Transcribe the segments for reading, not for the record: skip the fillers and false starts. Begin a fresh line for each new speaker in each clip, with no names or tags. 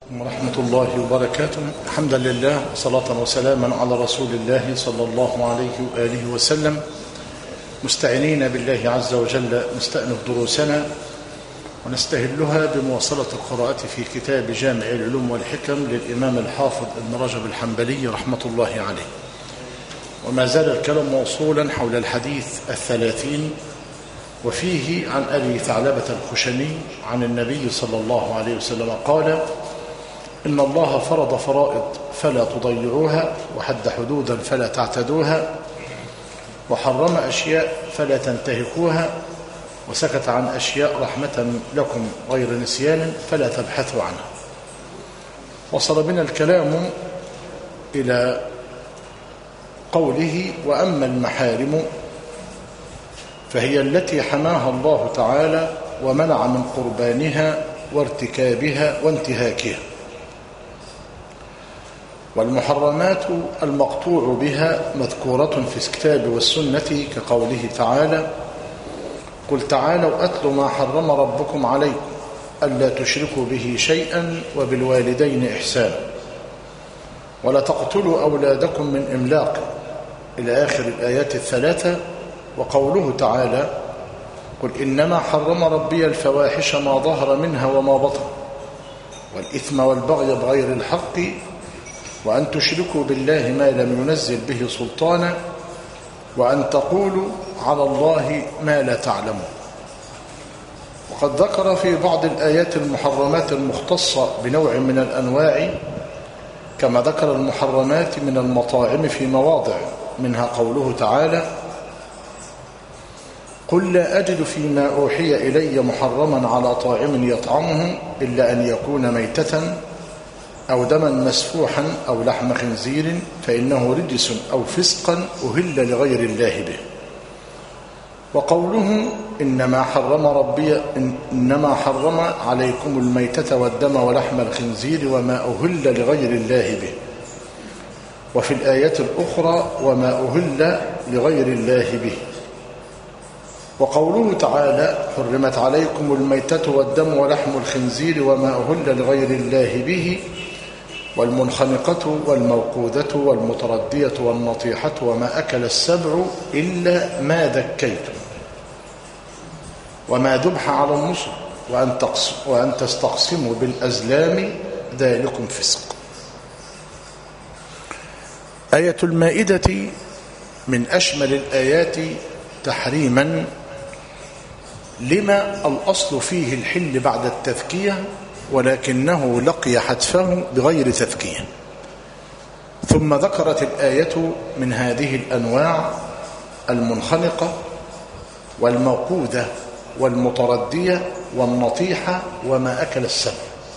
ورحمة الله وبركاته. حمدا لله صلاة وسلاما على رسول الله صلى الله عليه وآله وسلم، مستعينين بالله عز وجل نستأنف دروسنا ونستهلها بمواصلة القراءة في كتاب جامع العلوم والحكم للإمام الحافظ ابن رجب الحنبلي رحمة الله عليه. وما زال الكلام موصولا حول الحديث 30، وفيه عن أبي ثعلبة الخشني عن النبي صلى الله عليه وسلم قال: إن الله فرض فرائض فلا تضيعوها، وحد حدودا فلا تعتدوها، وحرم أشياء فلا تنتهكوها، وسكت عن أشياء رحمة لكم غير نسيان فلا تبحثوا عنها. وصل بنا الكلام إلى قوله: وأما المحارم فهي التي حماها الله تعالى ومنع من قربانها وارتكابها وانتهاكها. والمحرمات المقطوع بها مذكورة في الكتاب والسنة كقوله تعالى: قل تعالوا أتل ما حرم ربكم عليكم ألا تشركوا به شيئا وبالوالدين إحسانا ولا تقتلوا أولادكم من إملاق إلى آخر الآيات الثلاثة. وقوله تعالى: قل إنما حرم ربي الفواحش ما ظهر منها وما بطن والإثم والبغي بغير الحق وأن تشركوا بالله ما لم ينزل به سلطانا وأن تقولوا على الله ما لا تعلمون. وقد ذكر في بعض الآيات المحرمات المختصة بنوع من الأنواع، كما ذكر المحرمات من المطاعم في مواضع، منها قوله تعالى: قل لا أجد فيما أوحي إلي محرما على طاعم يطعمه إلا أن يكون ميتة أو دما مسفوحا أو لحم خنزير فإنه رجس أو فسقا أهل لغير الله به. وقوله: إنما حرم عليكم الميتة والدم ولحم الخنزير وما أهل لغير الله به. وفي الآية الأخرى: وما أهل لغير الله به. وقوله تعالى: حرمت عليكم الميتة والدم ولحم الخنزير وما أهل لغير الله به والمنخنقة والموقوذة والمتردية والنطيحة وما أكل السبع إلا ما ذكيتم وما ذبح على النصب وأن تستقسموا بالأزلام ذلكم فسق. آية المائدة من أشمل الآيات تحريما، لما الأصل فيه الحل بعد التذكية، ولكنه لقي حتفه بغير تذكية. ثم ذكرت الآية من هذه الأنواع المنخنقة والموقوذة والمتردية والنطيحة وما أكل السبع.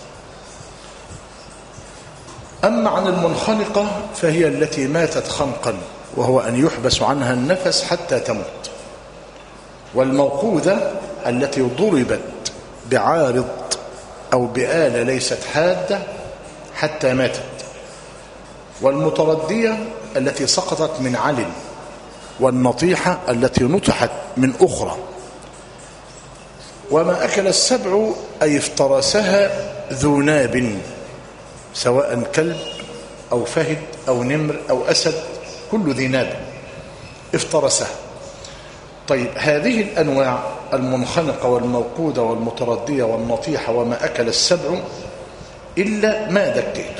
أما عن المنخنقة فهي التي ماتت خنقا، وهو أن يحبس عنها النفس حتى تموت. والموقوذة التي ضربت بعارض أو بآلة ليست حادة حتى ماتت. والمتردية التي سقطت من عل. والنطيحة التي نطحت من أخرى. وما أكل السبع أي افترسها ذو ناب، سواء كلب أو فهد أو نمر أو أسد، كل ذي ناب افترسها. طيب، هذه الأنواع المنخنقة والموقودة والمتردية والنطيحة وما أكل السبع إلا ما ذكيت.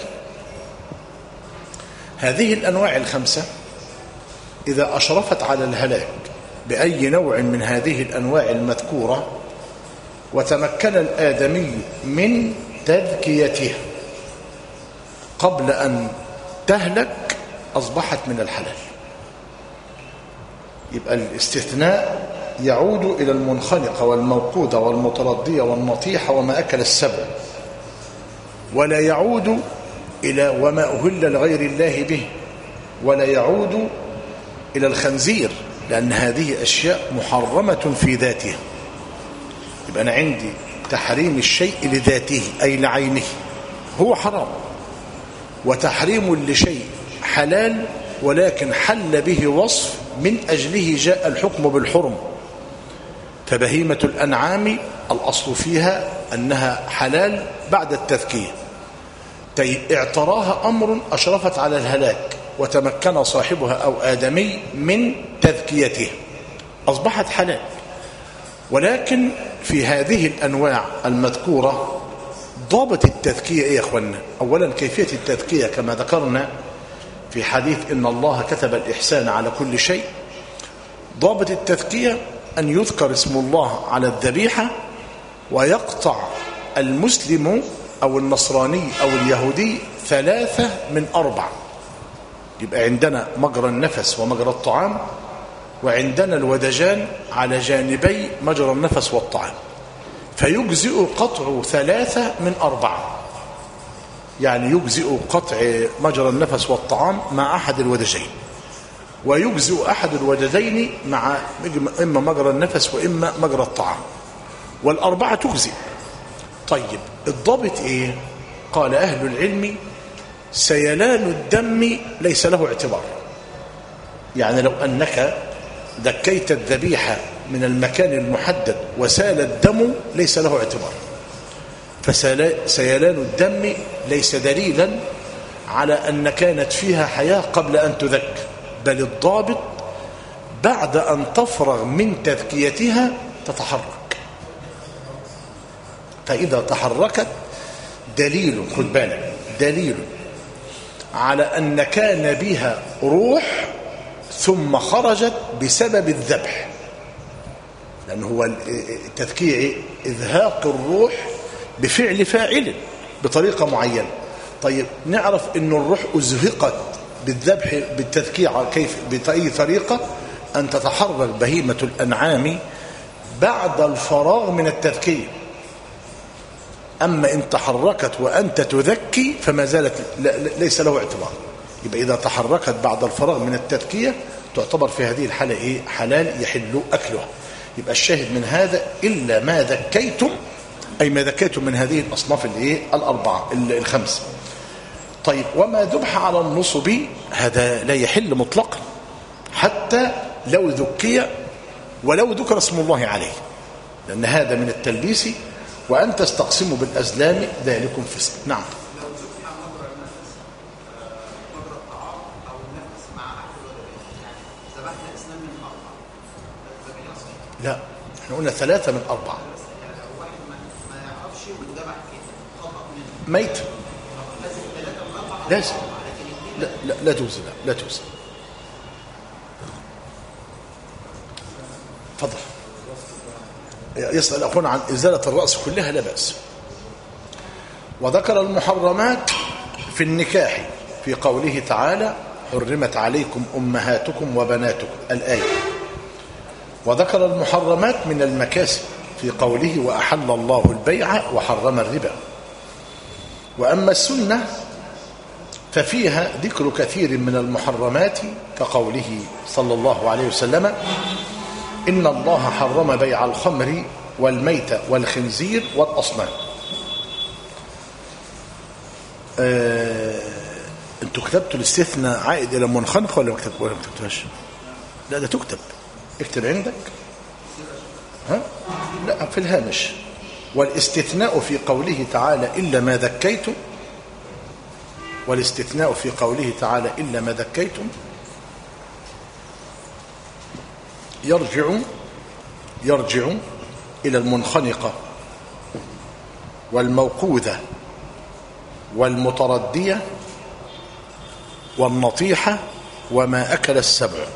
هذه الأنواع الخمسة إذا أشرفت على الهلاك بأي نوع من هذه الأنواع المذكورة وتمكن الآدمي من تذكيتها قبل أن تهلك أصبحت من الحلال. يبقى الاستثناء يعود إلى المنخنقة والموقودة والمتردية والنطيحة وما أكل السبع، ولا يعود إلى وما أهل لغير الله به، ولا يعود إلى الخنزير، لأن هذه أشياء محرمة في ذاتها. يبقى أنا عندي تحريم الشيء لذاته أي لعينه هو حرام، وتحريم لشيء حلال ولكن حل به وصف من أجله جاء الحكم بالحرم. فبهيمة الأنعام الأصل فيها أنها حلال بعد التذكية، طيب اعتراها أمر أشرفت على الهلاك وتمكن صاحبها أو آدمي من تذكيتها أصبحت حلال. ولكن في هذه الأنواع المذكورة ضابط التذكية إيه يا أخوانا؟ أولا كيفية التذكية كما ذكرنا في حديث إن الله كتب الإحسان على كل شيء. ضابط التذكية أن يذكر اسم الله على الذبيحة ويقطع المسلم أو النصراني أو اليهودي 3 من 4. يبقى عندنا مجرى النفس ومجرى الطعام، وعندنا الودجان على جانبي مجرى النفس والطعام، فيجزئ قطع 3 من 4. يعني يجزئ قطع مجرى النفس والطعام مع أحد الودجين، ويجزئ أحد الودجين مع إما مجرى النفس وإما مجرى الطعام، والأربعة تجزئ. طيب الضابط إيه؟ قال أهل العلم سيلان الدم ليس له اعتبار. يعني لو أنك دكيت الذبيحة من المكان المحدد وسال الدم ليس له اعتبار، فسيلان الدم ليس دليلا على أن كانت فيها حياة قبل أن تذك، بل الضابط بعد أن تفرغ من تذكيتها تتحرك. فإذا تحركت دليل، خد بالك، دليل على أن كان بها روح ثم خرجت بسبب الذبح، لأن هو التذكية إذهاق الروح بفعل فاعل بطريقة معينة. طيب نعرف أن الروح أزهقت بالذبح بالتذكية كيف؟ بأي طريقة؟ أن تتحرك بهيمة الأنعام بعد الفراغ من التذكية. أما إن تحركت وأنت تذكي فما زالت ليس له اعتبار. يبقى إذا تحركت بعد الفراغ من التذكية تعتبر في هذه الحالة إيه؟ حلال يحل أكلها. يبقى الشاهد من هذا إلا ما ذكيتم، أي ما ذكيتم من هذه الأصناف الأربعة الخمسة. طيب وما ذبح على النصب هذا لا يحل مطلقا حتى لو ذكي ولو ذكر اسم الله عليه، لأن هذا من التلبيس، وأن تستقسموا بالأزلام ذلكم فسق. نعم. لا احنا قلنا 3 من 4. ميت لازم. لا تجزي، لا تجزي. تفضل. يسأل أخونا عن إزالة الرأس كلها، لا بأس. وذكر المحرمات في النكاح في قوله تعالى حرمت عليكم أمهاتكم وبناتكم الآية. وذكر المحرمات من المكاسب في قوله وأحل الله البيع وحرم الربا. وأما السنة ففيها ذكر كثير من المحرمات كقوله صلى الله عليه وسلم إن الله حرم بيع الخمر والميت والخنزير والأصنام. انتوا كتبتوا الاستثناء عائد إلى منخنق ولا ما كتبتوهاش؟ لا ده تكتب، اكتب عندك. ها؟ لا في الهامش. والاستثناء في قوله تعالى إلا ما ذكيتم، والاستثناء في قوله تعالى إلا ما ذكيتم يرجع إلى المنخنقة والموقوذة والمتردية والنطيحة وما أكل السبع.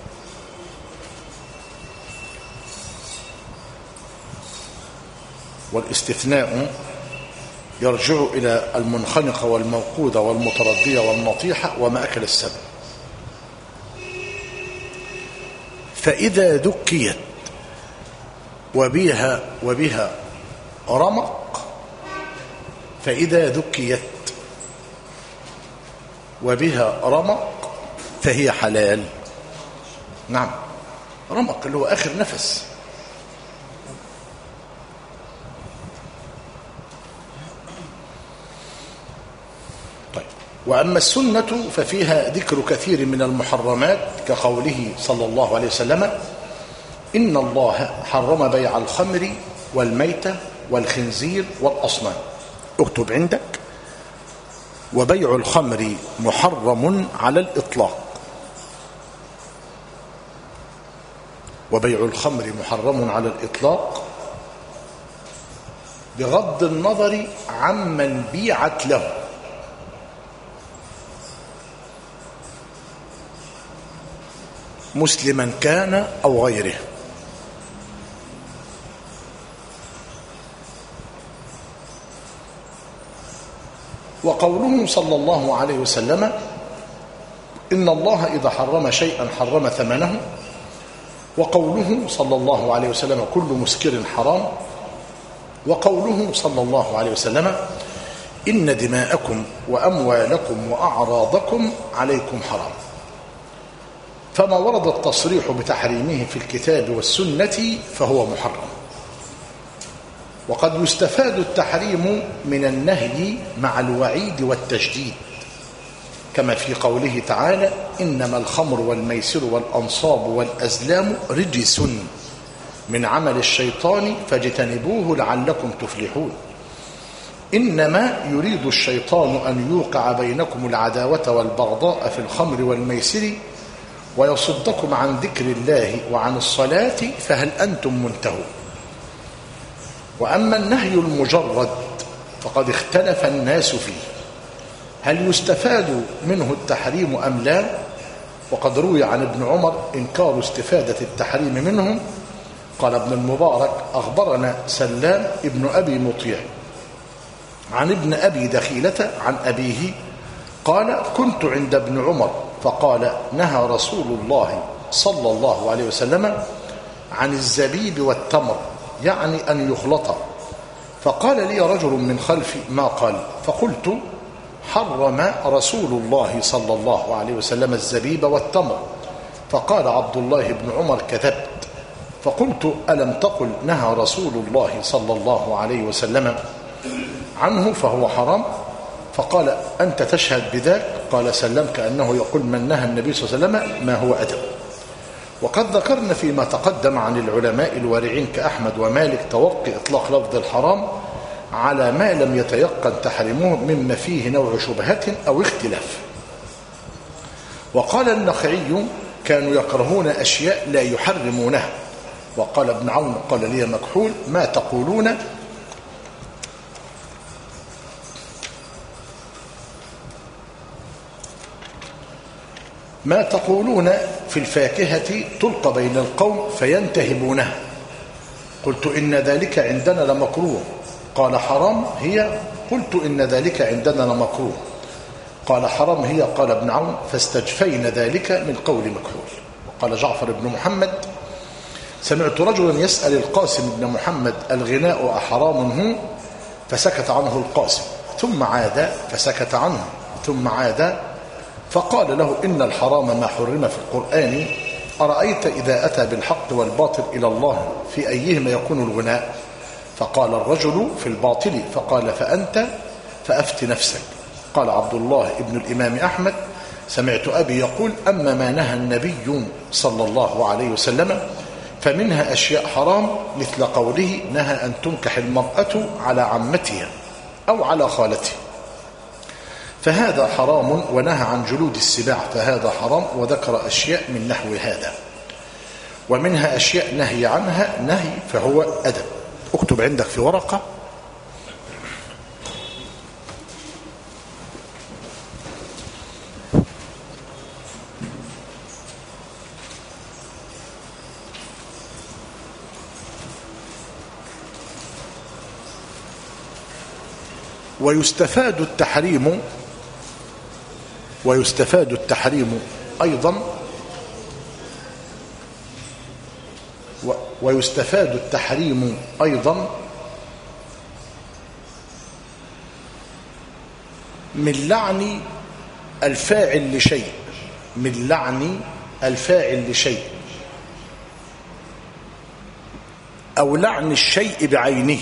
والاستثناء يرجع إلى المنخنقة والموقوذة والمتردية والنطيحة وما أكل السبع. فإذا ذكيت وبها رمق، فإذا ذكيت وبها رمق فهي حلال. نعم، رمق اللي هو آخر نفس. طيب وأما السنة ففيها ذكر كثير من المحرمات كقوله صلى الله عليه وسلم إن الله حرم بيع الخمر والميتة والخنزير والأصنام. اكتب عندك وبيع الخمر محرم على الإطلاق. وبيع الخمر محرم على الإطلاق بغض النظر عمن بيعت له، مسلما كان أو غيره. وقوله صلى الله عليه وسلم إن الله إذا حرم شيئا حرم ثمنه، وقوله صلى الله عليه وسلم كل مسكر حرام، وقوله صلى الله عليه وسلم إن دماءكم وأموالكم وأعراضكم عليكم حرام. فما ورد التصريح بتحريمه في الكتاب والسنة فهو محرم. وقد يستفاد التحريم من النهي مع الوعيد والتشديد، كما في قوله تعالى إنما الخمر والميسر والأنصاب والأزلام رجس من عمل الشيطان فاجتنبوه لعلكم تفلحون. إنما يريد الشيطان أن يوقع بينكم العداوة والبغضاء في الخمر والميسر ويصدكم عن ذكر الله وعن الصلاة فهل أنتم منتهون. وأما النهي المجرد فقد اختلف الناس فيه، هل يستفاد منه التحريم أم لا؟ وقد روي عن ابن عمر إنكار استفادة التحريم منه. قال ابن المبارك أخبرنا سلام ابن أبي مطيع عن ابن أبي دخيلة عن أبيه قال كنت عند ابن عمر فقال نهى رسول الله صلى الله عليه وسلم عن الزبيب والتمر، يعني أن يخلط. فقال لي رجل من خلفي ما قال، فقلت حرم رسول الله صلى الله عليه وسلم الزبيب والتمر. فقال عبد الله بن عمر كذبت. فقلت ألم تقل نهى رسول الله صلى الله عليه وسلم عنه فهو حرام؟ فقال أنت تشهد بذلك؟ قال سلم كأنه يقول من نهى النبي صلى الله عليه وسلم ما هو أدب. وقد ذكرنا فيما تقدم عن العلماء الوارعين كأحمد ومالك توقي إطلاق لفظ الحرام على ما لم يتيقن تحريمه مما فيه نوع شبهة أو اختلاف. وقال النخعي كانوا يكرهون أشياء لا يحرمونها. وقال ابن عون قال لي مكحول ما تقولون في الفاكهة تلقى بين القوم فينتهبونها. قلت إن ذلك عندنا لمكروه. قال حرام هي؟ قلت إن ذلك عندنا لمكروه. قال حرام هي؟ قال ابن عون فاستجفين ذلك من قول مكحول. وقال جعفر بن محمد سمعت رجلا يسأل القاسم بن محمد الغناء أحرام هو؟ فسكت عنه القاسم، ثم عاد فسكت عنه، ثم عاد فقال له إن الحرام ما حرم في القرآن، أرأيت إذا أتى بالحق والباطل إلى الله في أيهما يكون الغناء؟ فقال الرجل في الباطل. فقال فأنت فأفت نفسك. قال عبد الله ابن الإمام أحمد سمعت أبي يقول أما ما نهى النبي صلى الله عليه وسلم فمنها أشياء حرام مثل قوله نهى أن تنكح المرأة على عمتها أو على خالتها فهذا حرام، ونهى عن جلود السباع فهذا حرام، وذكر أشياء من نحو هذا. ومنها أشياء نهي عنها نهي فهو أدب. اكتب عندك في ورقة ويستفاد التحريم أيضا من لعن الفاعل لشيء، أو لعن الشيء بعينه.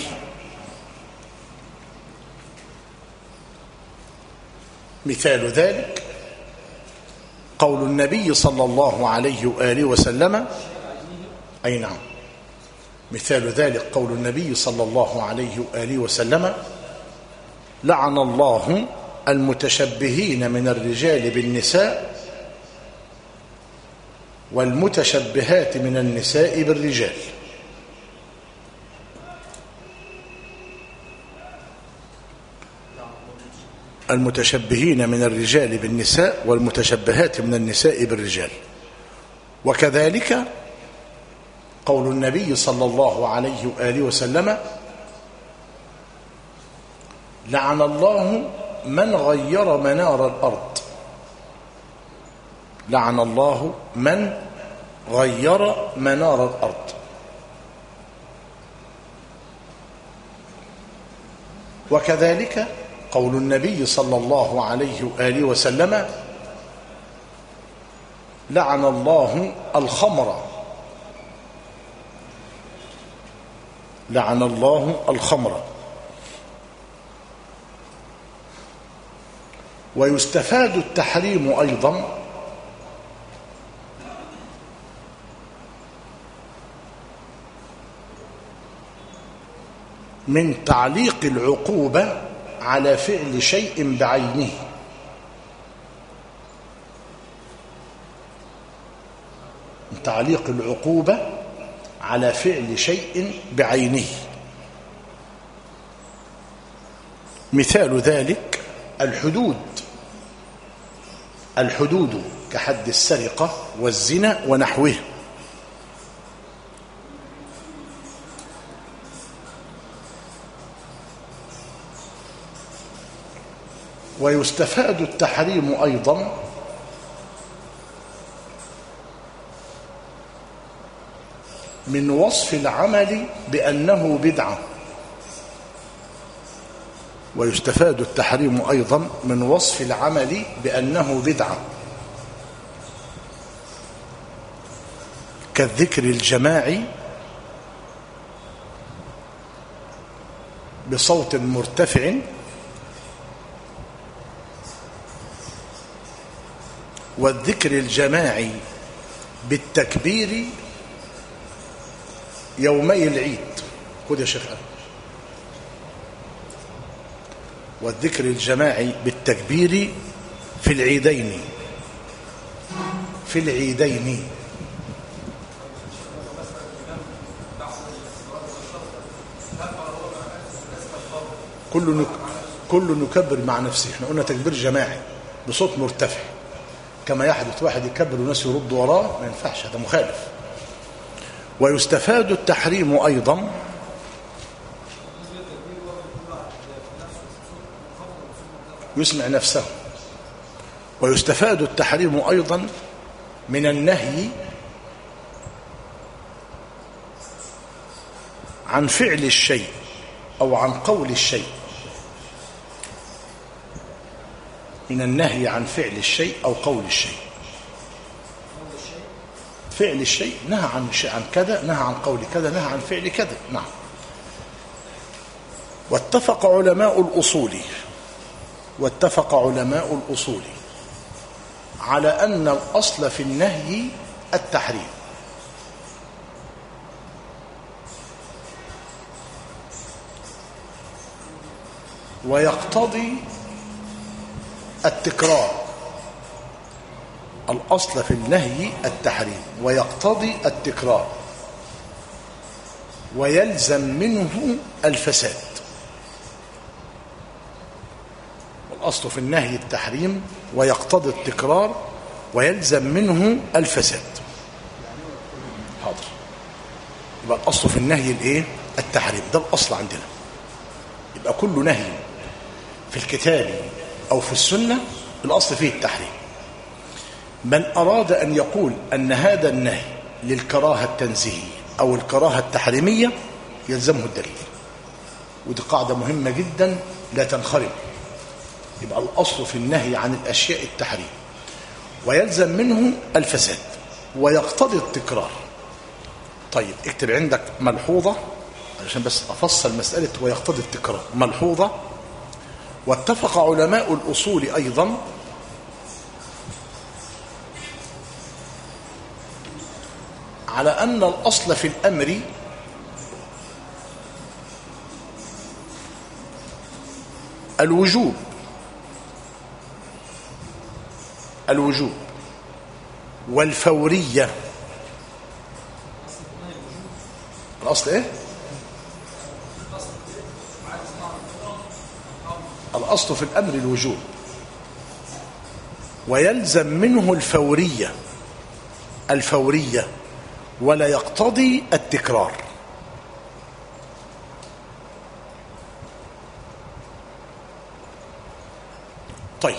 مثال ذلك قول النبي صلى الله عليه وآله وسلم أي نعم، مثال ذلك قول النبي صلى الله عليه وآله وسلم لعن الله المتشبهين من الرجال بالنساء والمتشبهات من النساء بالرجال. المتشبهين من الرجال بالنساء والمتشبهات من النساء بالرجال. وكذلك قول النبي صلى الله عليه وآله وسلم: لعن الله من غير منار الأرض. لعن الله من غير منار الأرض. وكذلك قول النبي صلى الله عليه وآله وسلم: لعن الله الخمر. لعن الله الخمر. ويستفاد التحريم أيضا من تعليق العقوبة على فعل شيء بعينه. من تعليق العقوبة على فعل شيء بعينه. مثال ذلك الحدود. الحدود كحد السرقة والزنا ونحوه. ويستفاد التحريم أيضا من وصف العمل بأنه بدعة. ويستفاد التحريم أيضا من وصف العمل بأنه بدعة، كالذكر الجماعي بصوت مرتفع والذكر الجماعي بالتكبير يومي العيد. خذ يا شيخ. والذكر الجماعي بالتكبير في العيدين. في العيدين. كل نكبر مع نفسه. احنا قلنا تكبير جماعي بصوت مرتفع، كما يحدث واحد يكبر والناس يرد وراه، ما ينفعش، هذا مخالف. ويستفاد التحريم أيضا يسمع نفسه. ويستفاد التحريم أيضا من النهي عن فعل الشيء أو عن قول الشيء. من النهي عن فعل الشيء أو قول الشيء. فعل الشيء نهى عن كذا، نهى عن قول كذا، نهى عن فعل كذا. نعم. واتفق علماء الأصول على أن الأصل في النهي التحريم. ويقتضي التكرار. الأصل في النهي التحريم ويقتضي التكرار ويلزم منه الفساد. الأصل في النهي التحريم ويقتضي التكرار ويلزم منه الفساد. حاضر. يبقى الأصل في النهي الايه؟ التحريم. ده الأصل عندنا. يبقى كل نهي في الكتاب أو في السنة الأصل فيه التحريم. من أراد أن يقول أن هذا النهي للكراهة التنزيهية أو الكراهة التحريمية يلزمه الدليل. ودي قاعدة مهمة جدا لا تنخرم. يبقى الأصل في النهي عن الأشياء التحريم ويلزم منه الفساد ويقتضي التكرار. طيب اكتب عندك ملحوظة عشان بس أفصل مسألة ويقتضي التكرار. ملحوظة: واتفق علماء الأصول أيضا على أن الأصل في الأمر الوجوب الوجوب والفورية. الأصل إيه؟ الأصل في الأمر الوجوب ويلزم منه الفورية ولا يقتضي التكرار. طيب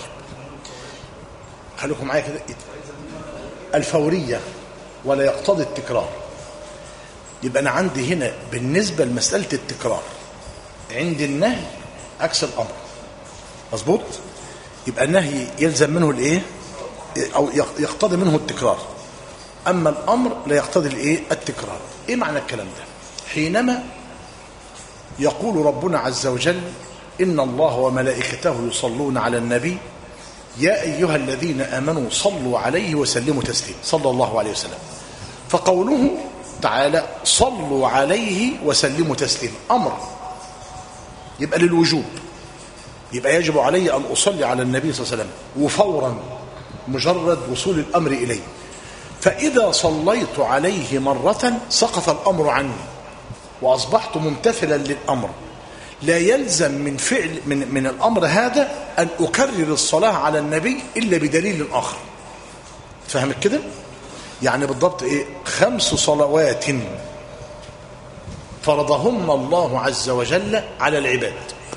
خليكم معايا كده. الفورية ولا يقتضي التكرار، يبقى أنا عندي هنا بالنسبة لمسألة التكرار عندي النهي عكس الأمر، مظبوط؟ يبقى النهي يلزم منه الايه او يقتضي منه التكرار، اما الامر لا يقتضي الايه التكرار. ايه معنى الكلام ده؟ حينما يقول ربنا عز وجل ان الله وملائكته يصلون على النبي يا ايها الذين امنوا صلوا عليه وسلموا تسليما، صلى الله عليه وسلم، فقوله تعالى صلوا عليه وسلموا تسليما امر، يبقى للوجوب، يبقى يجب علي أن أصلي على النبي صلى الله عليه وسلم وفورا مجرد وصول الأمر إليه. فإذا صليت عليه مرة سقط الأمر عني وأصبحت ممتثلا للأمر، لا يلزم من فعل من الأمر هذا أن أكرر الصلاة على النبي إلا بدليل آخر. فهمت كده؟ يعني بالضبط إيه؟ 5 صلوات فرضهن الله عز وجل على العباد،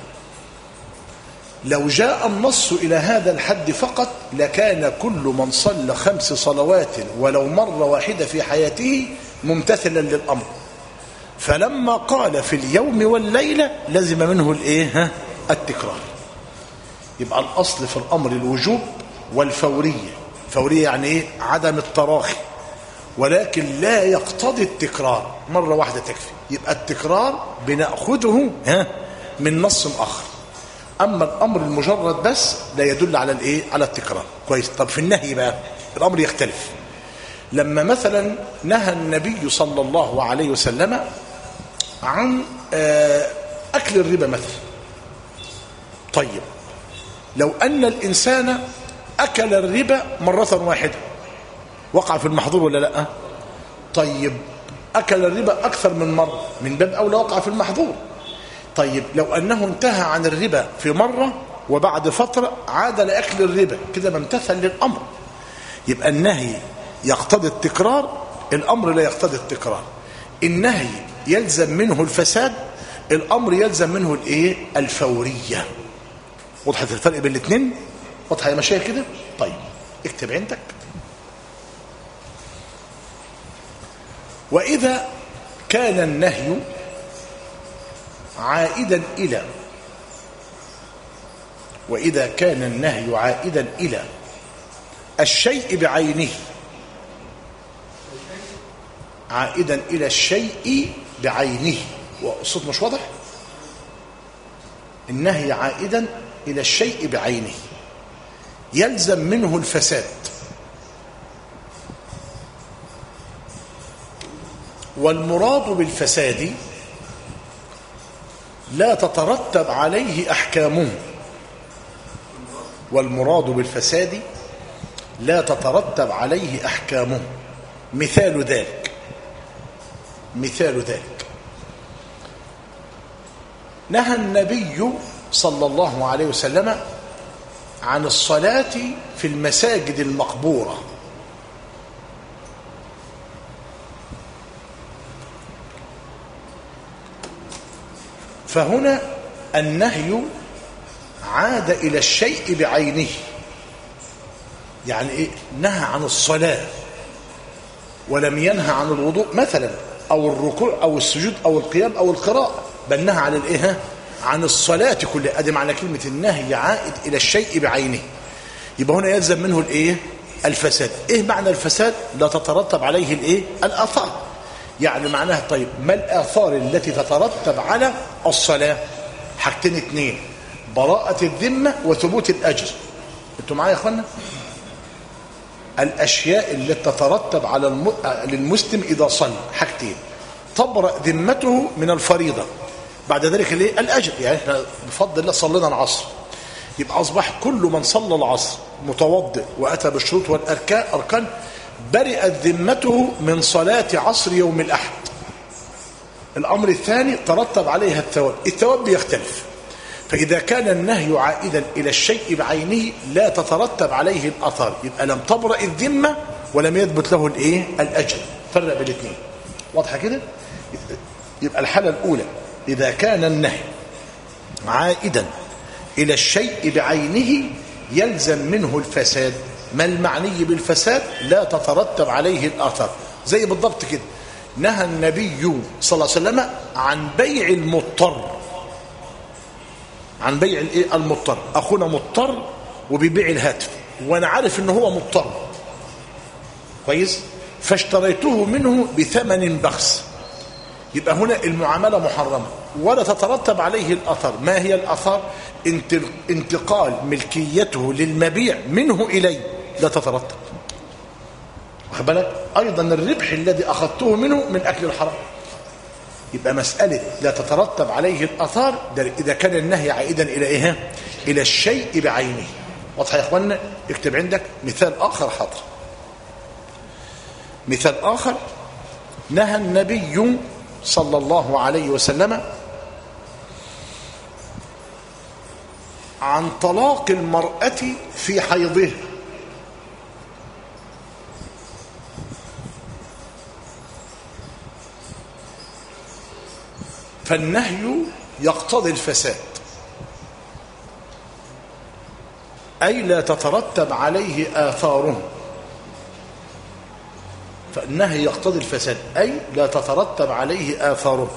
لو جاء النص إلى هذا الحد فقط لكان كل من صلى 5 صلوات ولو مرة واحدة في حياته ممتثلا للأمر. فلما قال في اليوم والليلة لزم منه الايه التكرار. يبقى الأصل في الأمر الوجوب والفورية. فورية يعني ايه؟ عدم التراخي، ولكن لا يقتضي التكرار، مرة واحدة تكفي. يبقى التكرار بنأخذه من نص آخر، أما الأمر المجرد بس لا يدل على الايه على التكرار. كويس. طب في النهي بقى الأمر يختلف. لما مثلا نهى النبي صلى الله عليه وسلم عن أكل الربا مثلا، طيب لو أن الإنسان أكل الربا مرة واحدة وقع في المحظور ولا لا؟ طيب أكل الربا أكثر من مرة من باب أولى وقع في المحظور. طيب لو أنه انتهى عن الربا في مرة وبعد فترة عاد لأكل الربا، كده ما امتثل للأمر. يبقى النهي يقتضي التكرار، الأمر لا يقتضي التكرار. النهي يلزم منه الفساد، الأمر يلزم منه الايه الفورية. وضحت الفرق بين الاثنين؟ واضحة يا مشايخ كده؟ طيب اكتب عندك. وإذا كان النهي عائدا إلى الشيء بعينه، عائدا إلى الشيء بعينه، والصوت مش واضح؟ النهي عائدا إلى الشيء بعينه يلزم منه الفساد، والمراد بالفساد لا تترتب عليه أحكامه، والمراد بالفساد لا تترتب عليه أحكامه. مثال ذلك نهى النبي صلى الله عليه وسلم عن الصلاة في المساجد المقبورة، فهنا النهي عاد إلى الشيء بعينه. يعني إيه؟ نهى عن الصلاة ولم ينهى عن الوضوء مثلا أو الركوع أو السجود أو القيام أو القراءة، بل نهى عن الإيه؟ عن الصلاة كلها. أدي معنى كلمة النهي عائد إلى الشيء بعينه. يبقى هنا يلزم منه الإيه؟ الفساد. إيه معنى الفساد؟ لا تترتب عليه الإيه؟ الآثار. يعني معناها طيب ما الآثار التي تترتب على الصلاة؟ حاجتين 2: براءة الذمة وثبوت الأجر. انتوا معايا يا اخوانا؟ الأشياء التي تترتب على للمسلم إذا صلى حاجتين: تبرأ ذمته من الفريضة، بعد ذلك الايه؟ الأجر. يعني احنا بفضل الله صلينا العصر، يبقى أصبح كل من صلى العصر متوضئ وأتى بالشروط والأركان برئت ذمته من صلاة عصر يوم الأحد. الأمر الثاني ترتب عليها الثواب بيختلف. فإذا كان النهي عائدا إلى الشيء بعينه لا تترتب عليه الآثار، يبقى لم تبرأ الذمة ولم يثبت له الأجر. فرق بين الاثنين. واضحة كده؟ يبقى الحالة الأولى إذا كان النهي عائدا إلى الشيء بعينه يلزم منه الفساد. ما المعني بالفساد؟ لا تترتب عليه الآثار. زي بالضبط كده نهى النبي صلى الله عليه وسلم عن بيع المضطر. عن بيع المضطر. أخونا مضطر وبيبيع الهاتف وأنا عارف إنه هو مضطر كويس، فاشتريته منه بثمن بخس، يبقى هنا المعاملة محرمة ولا تترتب عليه الأثر. ما هي الأثر؟ انتقال ملكيته للمبيع منه إليه لا تترتب. واخد بالك؟ أيضا الربح الذي أخذته منه من أكل الحرام. يبقى مسألة لا تترتب عليه الأثار ده إذا كان النهي عائدا إلى إيه؟ إلى الشيء بعينه. واضح يا إخوانا؟ اكتب عندك مثال آخر. حاضر. مثال آخر نهى النبي صلى الله عليه وسلم عن طلاق المرأة في حيضها. فالنهي يقتضي الفساد، أي لا تترتب عليه آثاره. فالنهي يقتضي الفساد أي لا تترتب عليه آثاره.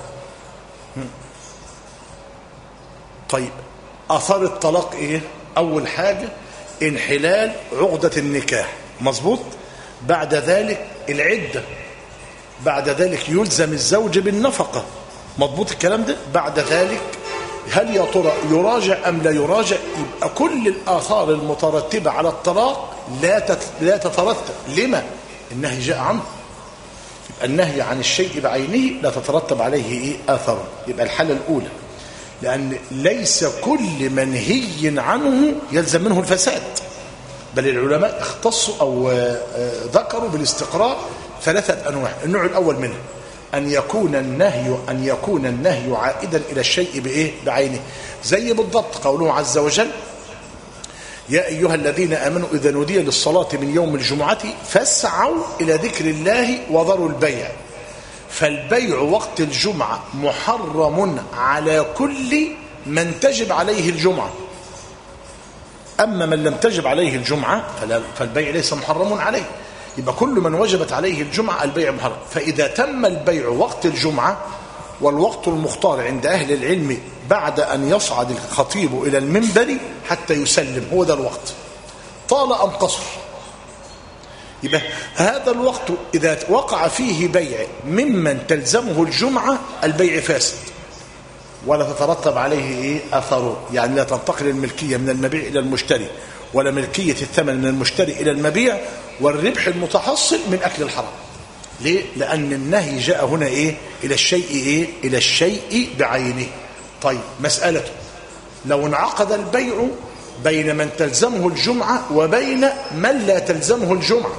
طيب آثار الطلاق إيه؟ أول حاجة انحلال عقدة النكاح، مظبوط. بعد ذلك العدة، بعد ذلك يلزم الزوج بالنفقة، مضبوط الكلام ده. بعد ذلك هل يا ترى يراجع أم لا يراجع؟ يبقى كل الآثار المترتبة على الطلاق لا تترتب. لما؟ النهي جاء عنه. يبقى النهي عن الشيء بعينه لا تترتب عليه آثار. يبقى الحالة الأولى لأن ليس كل منهي عنه يلزم منه الفساد، بل العلماء اختصوا أو ذكروا بالاستقراء ثلاثة أنواع. النوع الأول منه أن يكون النهي عائدا إلى الشيء بعينه، زي بالضبط قوله عز وجل: يا أيها الذين آمنوا إذا نودي للصلاة من يوم الجمعة فاسعوا إلى ذكر الله وذروا البيع. فالبيع وقت الجمعة محرم على كل من تجب عليه الجمعة. أما من لم تجب عليه الجمعة فالبيع ليس محرم عليه. يبقى كل من وجبت عليه الجمعة البيع محرم. فإذا تم البيع وقت الجمعة، والوقت المختار عند أهل العلم بعد أن يصعد الخطيب إلى المنبر حتى يسلم، هو ده الوقت، طال أم قصر. يبقى هذا الوقت إذا وقع فيه بيع ممن تلزمه الجمعة البيع فاسد ولا تترتب عليه أثره. يعني لا تنتقل الملكية من المبيع إلى المشتري، ولا ملكية الثمن من المشتري إلى المبيع، والربح المتحصل من أكل الحرام. ليه؟ لأن النهي جاء هنا إلى الشيء بعينه. طيب مسألته لو انعقد البيع بين من تلزمه الجمعة وبين من لا تلزمه الجمعة،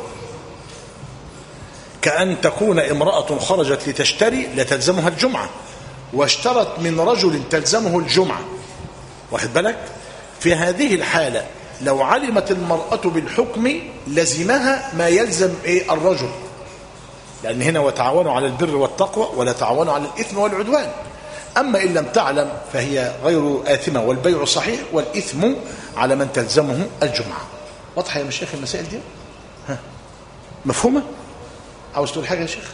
كأن تكون امرأة خرجت لتشتري لا تلزمها الجمعة واشترت من رجل تلزمه الجمعة، واخد بالك؟ في هذه الحالة لو علمت المرأة بالحكم لزمها ما يلزم الرجل، لأن هنا وتعاونوا على البر والتقوى ولا تعاونوا على الإثم والعدوان. أما إن لم تعلم فهي غير آثمة والبيع صحيح، والإثم على من تلزمه الجمعة. واضحة يا مشايخ المسائل دي؟ ها مفهومة؟ عاوز تقول حاجة يا شيخ؟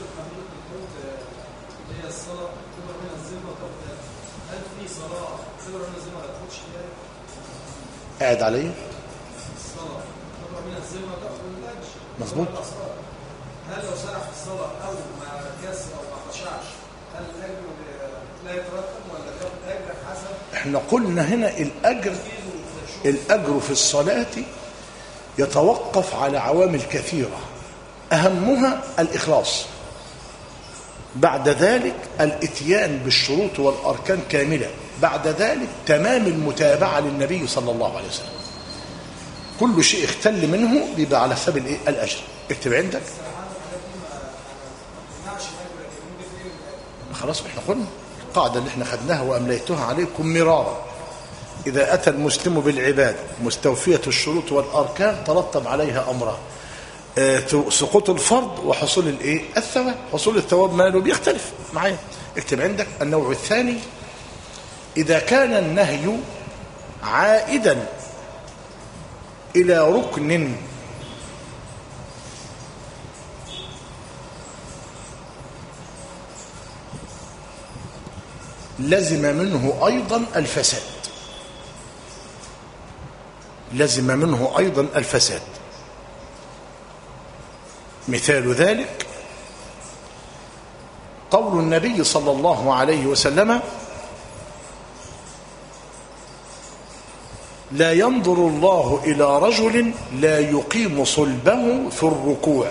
قاعد عليه مظبوط.
هل لو سرح في الصلاة أو ما كسر أو ما خشعش هل الأجر لا يترتب ولا الأجر حسب؟
احنا قلنا هنا الأجر في الصلاة يتوقف على عوامل كثيرة، أهمها الإخلاص. بعد ذلك الاتيان بالشروط والأركان كاملة، بعد ذلك تمام المتابعة للنبي صلى الله عليه وسلم. كل شيء اختل منه بيبقى على حساب الأجر. اكتب عندك. خلاص احنا قلنا القاعدة اللي احنا خدناها وأمليتها عليكم مرارا: إذا أتى المسلم بالعبادة مستوفية الشروط والأركان ترتب عليها أمران: سقوط الفرض وحصول الثواب. حصول الثواب ماله بيختلف معايا. اكتب عندك النوع الثاني: إذا كان النهي عائدا إلى ركن لزم منه أيضا الفساد. لزم منه أيضا الفساد. مثال ذلك قول النبي صلى الله عليه وسلم: لا ينظر الله إلى رجل لا يقيم صلبه في الركوع.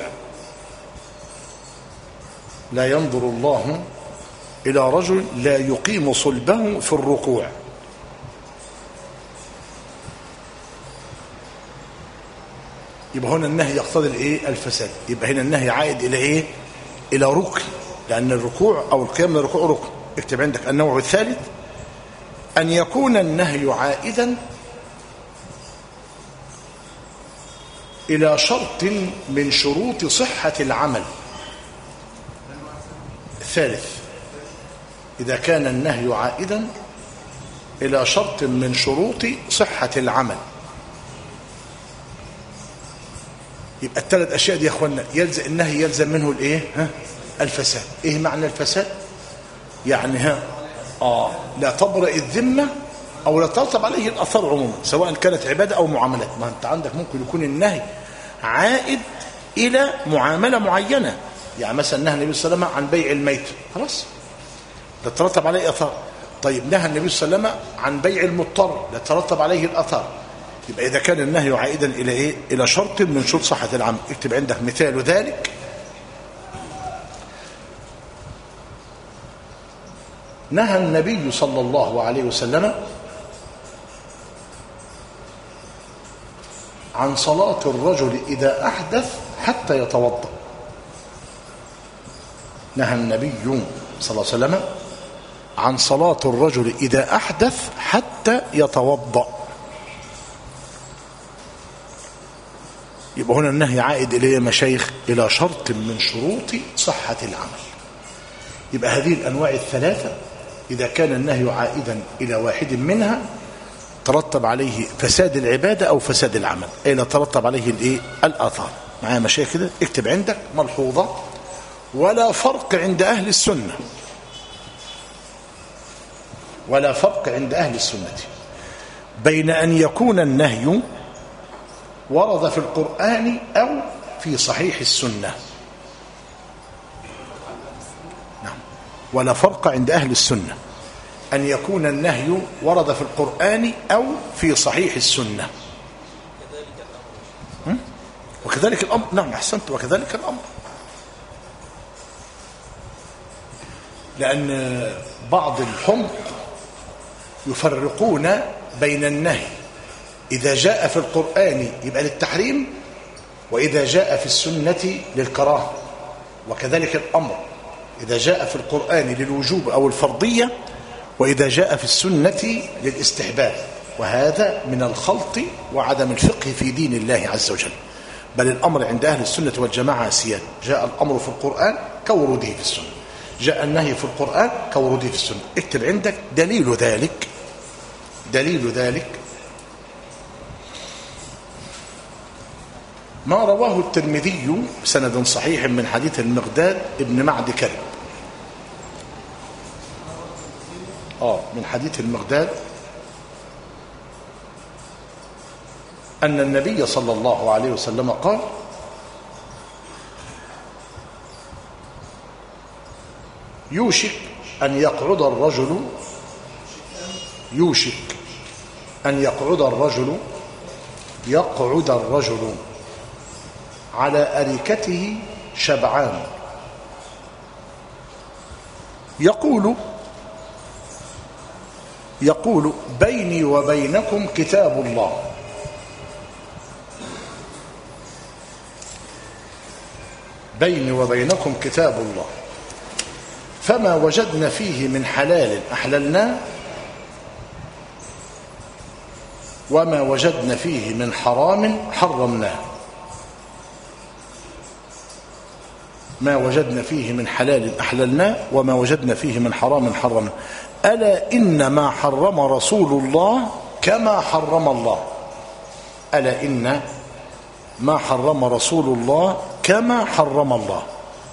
لا ينظر الله إلى رجل لا يقيم صلبه في الركوع. يبقى هنا النهي يقتضي الفساد. يبقى هنا النهي عائد إلى إلى ركن، لأن الركوع أو القيام من الركوع ركن. اكتب عندك النوع الثالث: أن يكون النهي عائدا إلى شرط من شروط صحة العمل. الثالث: إذا كان النهي عائدا إلى شرط من شروط صحة العمل. يبقى الثلاث أشياء دي يا أخوانا يلزم النهي يلزم منه الفساد. إيه معنى الفساد؟ يعني لا تبرئ الذمة أو لا ترتب عليه الأثار عموما، سواء كانت عبادة أو معاملات. ما أنت عندك ممكن يكون النهي عائد إلى معاملة معينة، يعني مثلا نهى النبي صلى الله عليه وسلم عن بيع الميت، خلاص لا ترتب عليه أثار. طيب نهى النبي صلى الله عليه وسلم عن بيع المضطر، لا ترتب عليه الأثار. يبقى إذا كان النهي عائدا إلى إلى شرط من شروط صحة العمل. اكتب عندك مثال ذلك: نهى النبي صلى الله عليه وسلم عن صلاة الرجل إذا أحدث حتى يتوضأ. نهى النبي صلى الله عليه وسلم عن صلاة الرجل إذا أحدث حتى يتوضأ. يبقى هنا النهي عائد إليه مشايخ إلى شرط من شروط صحة العمل. يبقى هذه الأنواع الثلاثة إذا كان النهي عائدا إلى واحد منها ترتب عليه فساد العبادة أو فساد العمل، أي لا ترتب عليه الآثار. معايا مشايخ كده؟ اكتب عندك ملحوظة: ولا فرق عند أهل السنة، ولا فرق عند أهل السنة بين أن يكون النهي ورد في القرآن أو في صحيح السنة. نعم، ولا فرق عند أهل السنة أن يكون النهي ورد في القرآن أو في صحيح السنة. وكذلك الأمر. نعم أحسنت، وكذلك الأمر. لأن بعض الحمق يفرقون بين النهي إذا جاء في القرآن يبقى للتحريم، وإذا جاء في السنة للكراهة. وكذلك الأمر إذا جاء في القرآن للوجوب أو الفرضية، وإذا جاء في السنة للاستحباب. وهذا من الخلط وعدم الفقه في دين الله عز وجل. بل الأمر عند أهل السنة والجماعة سيان: جاء الأمر في القرآن كوروده في السنة، جاء النهي في القرآن كوروده في السنة. اكتب عندك دليل ذلك. دليل ذلك ما رواه الترمذي بسند صحيح من حديث المقداد ابن معد كرب. من حديث المقداد أن النبي صلى الله عليه وسلم قال: يوشك أن يقعد الرجل يقعد الرجل على أريكته شبعان يقول بيني وبينكم كتاب الله، بيني وبينكم كتاب الله، فما وجدنا فيه من حلال أحللناه، وما وجدنا فيه من حرام حرمناه. ما وجدنا فيه من حلال أحللناه، وما وجدنا فيه من حرام حرمناه. ألا إن ما حرم رسول الله كما حرم الله. ألا إن ما حرم رسول الله كما حرم الله.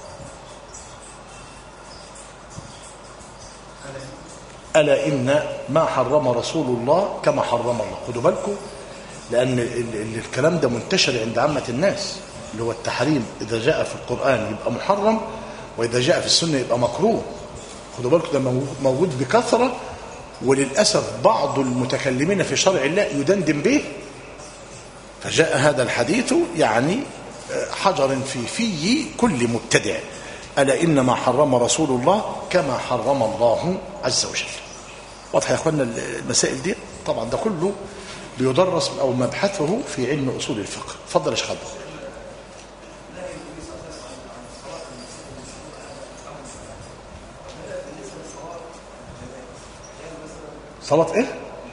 ألا إن ما حرم رسول الله كما حرم الله. خدوا بالكم، لأن الكلام ده منتشر عند عامة الناس، اللي هو التحريم إذا جاء في القرآن يبقى محرم، وإذا جاء في السنة يبقى مكروه. خدوا بالكم، ده موجود بكثرة، وللأسف بعض المتكلمين في شرع الله يدندن به، فجاء هذا الحديث يعني حجر في كل مبتدع. ألا إن ما حرم رسول الله كما حرم الله عز وجل. واضح يا أخوانا المسائل دي؟ طبعا ده كله بيدرس أو مبحثه في علم أصول الفقه. اتفضل يا شيخ عبد. صلاة ايه؟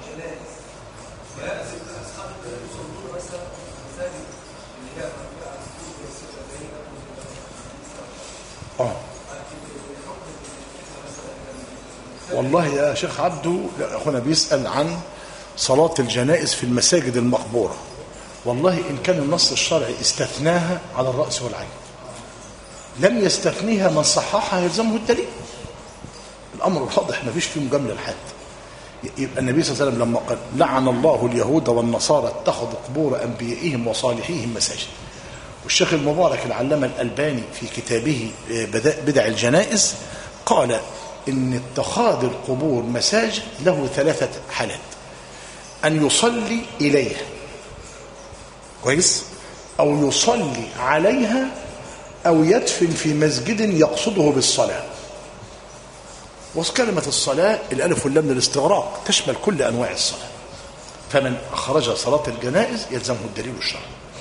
والله يا شيخ عبده، اخونا بيسأل عن صلاة الجنائز في المساجد المقبورة. والله إن كان النص الشرعي استثناها على الرأس والعين، لم يستثنيها من صححها يلزمه الدليل. الأمر واضح، ما فيش فيه مجاملة لحد. يبقى النبي صلى الله عليه وسلم لما قال لعن الله اليهود والنصارى اتخذوا قبور أنبيائهم وصالحيهم مساجد، والشيخ المبارك العلامة الألباني في كتابه بدع الجنائز قال إن اتخاذ القبور مساجد له 3 حالات: أن يصلي إليها كويس، أو يصلي عليها، أو يدفن في مسجد يقصده بالصلاة. وكلمة الصلاة الألف واللام للاستغراق تشمل كل أنواع الصلاة، فمن أخرج صلاة الجنائز يلزمه الدليل الشرعي.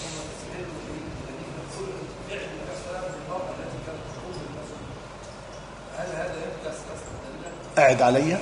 قاعد عليا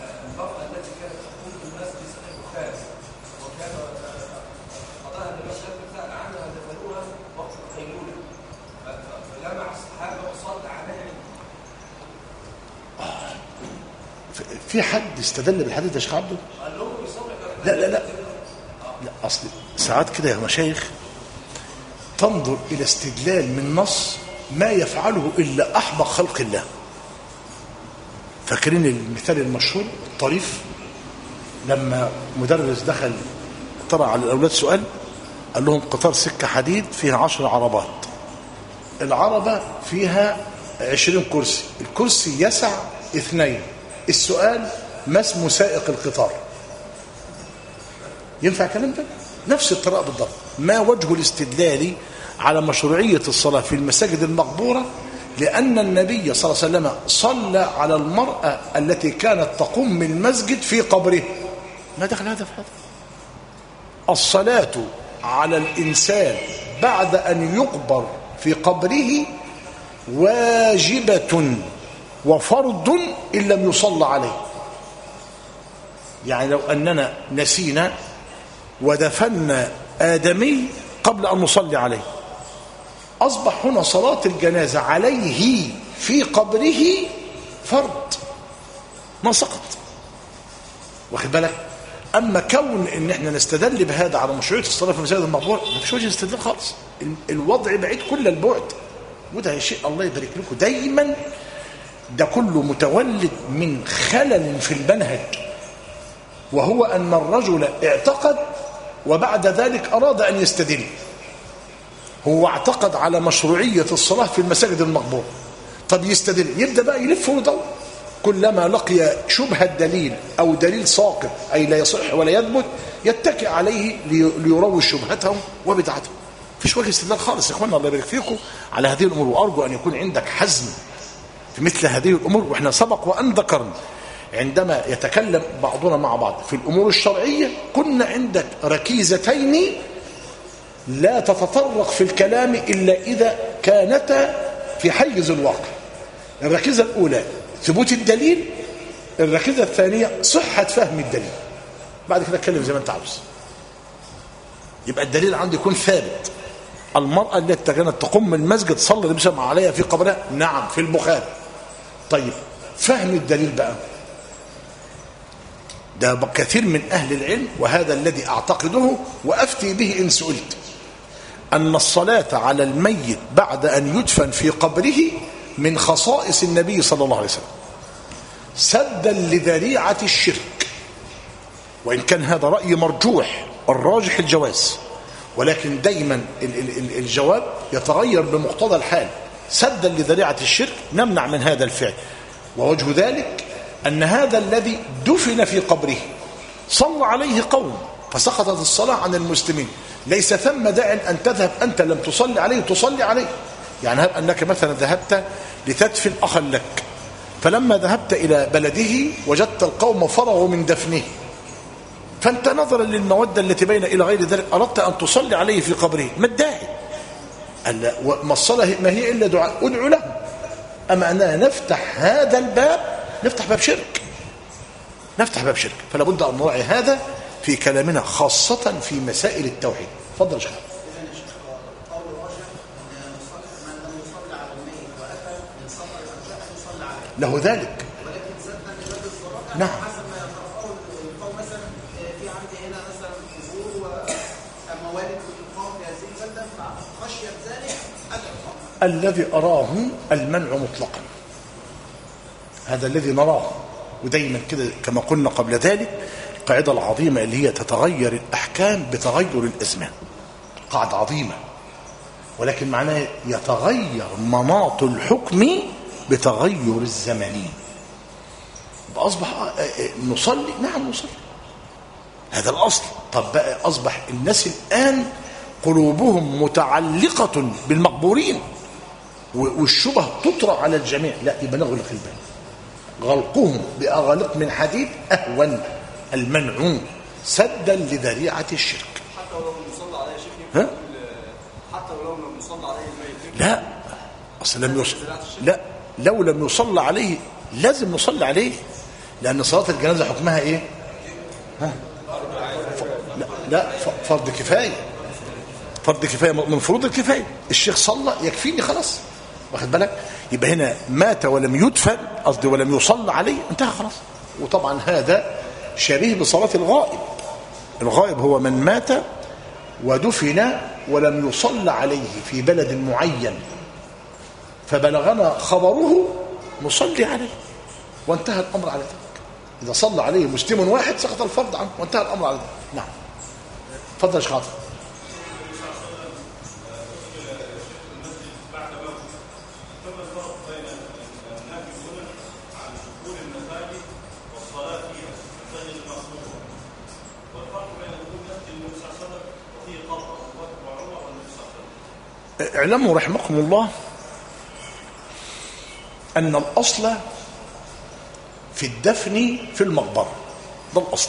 في حد استدل بالحديث ده يا شيخ عبده؟ لا اصل ساعات كده يا مشايخ تنظر الى استدلال من نص ما يفعله الا احمق خلق الله. فاكرين المثال المشهور الطريف لما مدرس دخل طرح على الاولاد سؤال، قال لهم قطار سكه حديد فيها 10 عربات، العربه فيها 20 كرسي، الكرسي يسع 2، السؤال ما اسم سائق القطار؟ ينفع كلام ده؟ نفس الطريقه بالضبط. ما وجه الاستدلال على مشروعيه الصلاه في المساجد المقبوره؟ لان النبي صلى الله عليه وسلم صلى على المراه التي كانت تقوم من مسجد في قبره. ما دخل هذا في هذا؟ الصلاه على الانسان بعد ان يقبر في قبره واجبه وفرض إن لم يصلى عليه. يعني لو أننا نسينا ودفنا آدمي قبل أن نصلي عليه، أصبح هنا صلاة الجنازة عليه في قبره فرض، ما سقط. واخد بالك؟ أما كون إن احنا نستدل بهذا على مشروعية الصلاة في المساجد المقبورة، ما فيش وجه استدلال خالص. الوضع بعيد كل البعد، وده شيء الله يبارك لكم دايما ده كله متولد من خلل في المنهج، وهو أن الرجل اعتقد وبعد ذلك أراد أن يستدل. هو اعتقد على مشروعية الصلاة في المساجد المقبورة، طب يستدل، يبدأ بقى يلف ويدور، كلما لقي شبهة دليل أو دليل ساقط أي لا يصح ولا يثبت يتكئ عليه ليروج شبهتهم وبدعتهم. فيش وجه استدلال خالص يا اخوانا، الله يبارك فيكم على هذه الأمور. وأرجو أن يكون عندك حزم في مثل هذه الأمور. وإحنا سبق وأن ذكرنا عندما يتكلم بعضنا مع بعض في الأمور الشرعية كنا عندك ركيزتين لا تتطرق في الكلام إلا إذا كانتا في حيز الواقع. الركيزة الأولى ثبوت الدليل، الركيزة الثانية صحة فهم الدليل. بعد كده اتكلم زي ما انت عاوز. يبقى الدليل عندي يكون ثابت. المرأة التي كانت تقوم المسجد صلى النبي صلى الله عليه وسلم عليها في قبرها، نعم في البخاري. طيب فهم الدليل بقى ده كثير من أهل العلم، وهذا الذي أعتقده وأفتي به إن سئلت، أن الصلاة على الميت بعد أن يدفن في قبره من خصائص النبي صلى الله عليه وسلم سدا لذريعة الشرك. وإن كان هذا رأي مرجوح، الراجح الجواز، ولكن دايما الجواب يتغير بمقتضى الحال. سدا لذريعة الشرك نمنع من هذا الفعل. ووجه ذلك أن هذا الذي دفن في قبره صلى عليه قوم فسقطت الصلاة عن المسلمين، ليس ثم داع أن تذهب أنت لم تصلي عليه تصلي عليه. يعني هب أنك مثلا ذهبت لتدفن أخا لك، فلما ذهبت إلى بلده وجدت القوم فرغوا من دفنه، فأنت نظرا للمودة التي بين إلى غير ذلك أردت أن تصلي عليه في قبره، ما الداعي؟ ما الصلاة ما هي إلا دعاء أدعو له. أما أننا نفتح هذا الباب، نفتح باب شرك، نفتح باب شرك. فلا بد أن نراعي هذا في كلامنا خاصة في مسائل التوحيد. تفضل يا شيخ. له ذلك، نعم. الذي أراه المنع مطلقا، هذا الذي نراه. ودايما كده كما قلنا قبل ذلك القاعدة العظيمة اللي هي تتغير الأحكام بتغير الأزمان، قاعدة عظيمة، ولكن معناه يتغير مناط الحكم بتغير الزمن. أصبح نصلي، نعم نصلي، هذا الأصل. طب بقى أصبح الناس الآن قلوبهم متعلقة بالمقبورين والشبه تطرح على الجميع، لا يبقى نغلق الباب. غلقهم بأغلق من حديد أهون، المنع سدا لذريعة الشرك.
حتى ولو مصلى عليه شيخ، حتى ولو لم يصلى عليه الميت،
لا أصل لم يصلى، لا لو لم يصلى عليه لازم نصلي عليه، لأن صلاة الجنازة حكمها إيه؟ لا فرض كفاية، فرض كفاية من فروض الكفاية. الشيخ صلى يكفيني خلاص، واخد بالك؟ يبقى هنا مات ولم يدفن، قصدي ولم يصلى عليه، انتهى خلاص. وطبعا هذا شبيه بصلاة الغائب. الغائب هو من مات ودفن ولم يصلى عليه في بلد معين فبلغنا خبره نصلي عليه، وانتهى الأمر على ذلك. إذا صلى عليه مسلم واحد سقط الفرض عنه وانتهى الأمر على ذلك. نعم. تفضل يا شيخ عاطف. اعلموا رحمكم الله أن الأصل في الدفن في المقبرة، ده الأصل.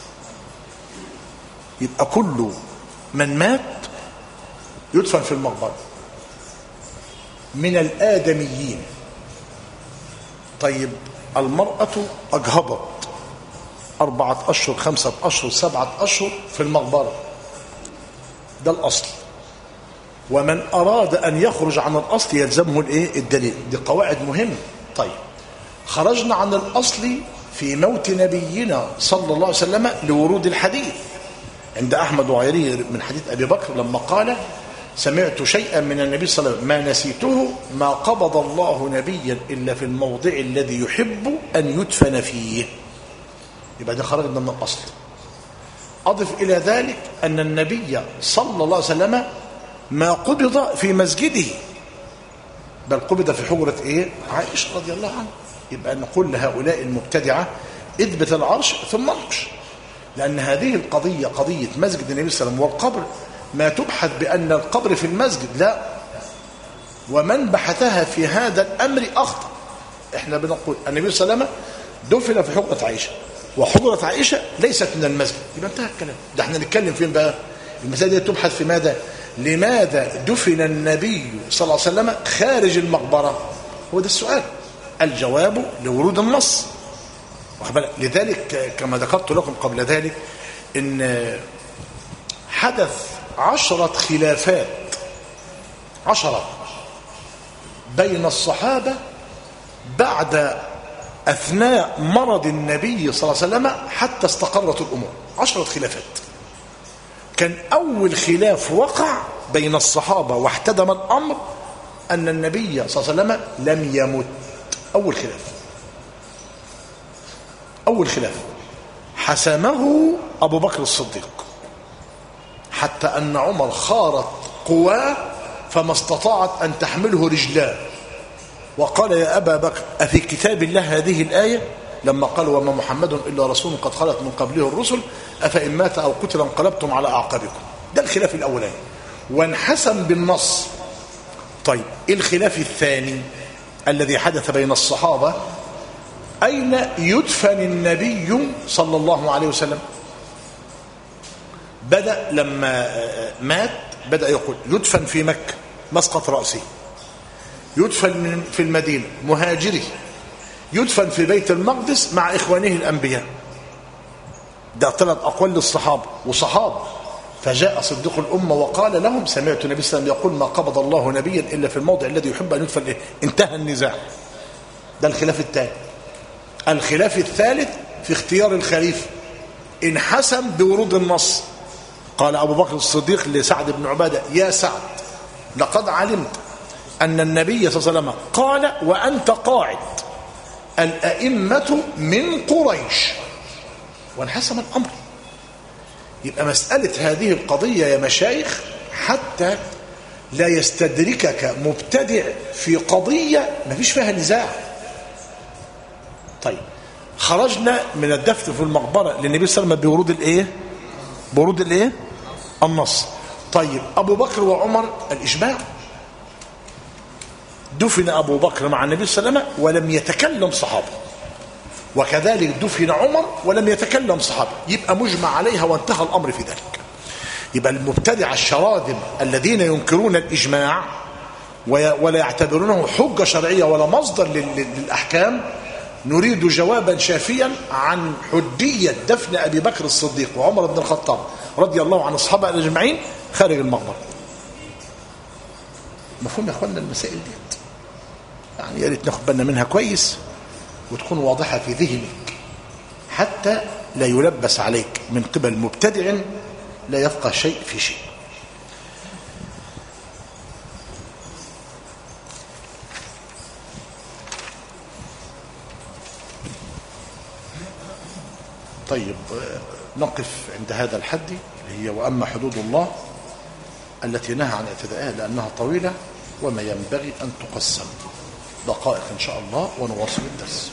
يبقى كل من مات يدفن في المقبرة من الآدميين. طيب المرأة أجهبت 4 أشهر 5 أشهر 7 أشهر في المقبرة، ده الأصل. ومن أراد أن يخرج عن الأصل يلزمه الإيه؟ الدليل. دي قواعد مهمة. طيب خرجنا عن الأصل في موت نبينا صلى الله عليه وسلم لورود الحديث عند أحمد وغيره من حديث أبي بكر لما قال سمعت شيئا من النبي صلى الله عليه وسلم ما نسيته ما قبض الله نبيا إلا في الموضع الذي يحب أن يدفن فيه. يبقى ده خرجنا من الأصل. أضف إلى ذلك أن النبي صلى الله عليه وسلم ما قبض في مسجده، بل قبض في حجرة إيه؟ عائشة رضي الله عنها. يبقى نقول لهؤلاء المبتدعة اثبت العرش ثم انقش، لأن هذه القضية قضية مسجد النبي صلى الله عليه وسلم والقبر ما تبحث بأن القبر في المسجد، لا. ومن بحثها في هذا الأمر أخطأ، احنا بنقول النبي صلى الله عليه وسلم دفن في حجرة عائشة، وحجرة عائشة ليست من المسجد، يبقى انتهى الكلام. ده احنا نتكلم فين بقى؟ المسألة دي تبحث في ماذا؟ لماذا دفن النبي صلى الله عليه وسلم خارج المقبرة؟ هو ده السؤال. الجواب لورود النص. لذلك كما ذكرت لكم قبل ذلك ان حدث 10 خلافات 10 بين الصحابة بعد أثناء مرض النبي صلى الله عليه وسلم حتى استقرت الأمور. 10 خلافات. كان أول خلاف وقع بين الصحابة واحتدم الأمر أن النبي صلى الله عليه وسلم لم يمت. أول خلاف حسمه أبو بكر الصديق، حتى أن عمر خارت قواه فما استطاعت أن تحمله رجلاه، وقال يا أبا بكر أفي كتاب الله هذه الآية لما قال وما محمد إلا رسول قد خلت من قبله الرسل أفإن مات أو قتل انقلبتم على أعقابكم. ده الخلاف الأولاني وانحسم بالنص. طيب الخلاف الثاني الذي حدث بين الصحابة أين يدفن النبي صلى الله عليه وسلم؟ بدأ لما مات بدأ يقول يدفن في مكة مسقط رأسه، يدفن في المدينة مهاجري، يدفن في بيت المقدس مع إخوانه الأنبياء. ده 3 أقوال للصحابة وصحابة. فجاء صديق الأمة وقال لهم سمعت النبي صلى الله عليه وسلم يقول ما قبض الله نبيا إلا في الموضع الذي يحب أن يدفن إيه. انتهى النزاع. ده الخلاف الثاني. الخلاف الثالث في اختيار الخليفة انحسم بورود النص. قال أبو بكر الصديق لسعد بن عبادة يا سعد لقد علمت أن النبي صلى الله عليه وسلم قال وأنت قاعد الأئمة من قريش، وانحسم الأمر. يبقى مسألة هذه القضية يا مشايخ حتى لا يستدركك مبتدع في قضية ما فيش فيها نزاع. طيب خرجنا من الدفن في المقبرة للنبي صلى الله عليه وسلم بورود الايه؟ بورود الايه؟ النص. طيب أبو بكر وعمر الإجماع، دفن أبو بكر مع النبي صلى الله عليه وسلم ولم يتكلم صحابة، وكذلك دفن عمر ولم يتكلم صحابة، يبقى مجمع عليها وانتهى الأمر في ذلك. يبقى المبتدع الشراذم الذين ينكرون الإجماع ولا يعتبرونه حجة شرعية ولا مصدر للأحكام نريد جوابا شافيا عن حجية دفن أبي بكر الصديق وعمر بن الخطاب رضي الله عن الصحابة أجمعين خارج المقبرة. مفهوم يا أخوانا المسائل دي؟ يعني يا ريت ناخد بالنا منها كويس وتكون واضحة في ذهنك حتى لا يلبس عليك من قبل مبتدع لا يفقه شيء في شيء. طيب نقف عند هذا الحد اللي هي وأما حدود الله التي نهى عن اعتدائها لأنها طويلة وما ينبغي أن تقسم. دقائق إن شاء الله ونواصل الدرس.